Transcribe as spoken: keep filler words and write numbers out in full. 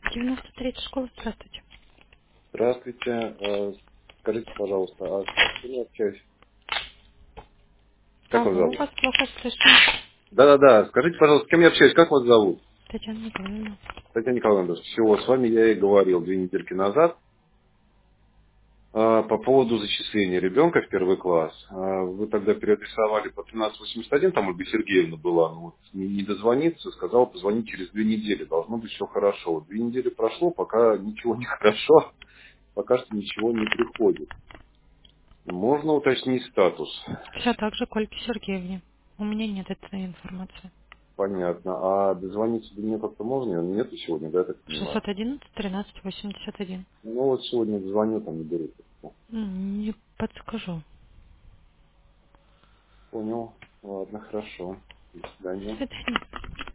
девяносто третья школа, здравствуйте. Здравствуйте. Э, Скажите, пожалуйста, а с кем я общаюсь? Как вас Алло, зовут? вас плохо слышно. Да-да-да. Скажите, пожалуйста, с кем я общаюсь? Как вас зовут? Татьяна Николаевна. Татьяна Николаевна, все, с вами я и говорил две недельки назад а, по поводу зачисления ребенка в первый класс. А, Вы тогда переадресовали по тринадцать восемьдесят один, там Ольга Сергеевна была, ну вот не, не дозвониться, сказала позвонить через две недели, должно быть все хорошо. Вот две недели прошло, пока ничего не хорошо, пока что ничего не приходит. Можно уточнить статус? Все так же к Ольге Сергеевне. У меня нет этой информации. Понятно. А дозвониться до нее как-то можно? Нету сегодня, да, я так понимаю? шестьсот одиннадцать тринадцать восемьдесят один. Ну вот сегодня звоню, там не берут. М, Не подскажу. Понял. Ладно, хорошо. До До свидания. свидания.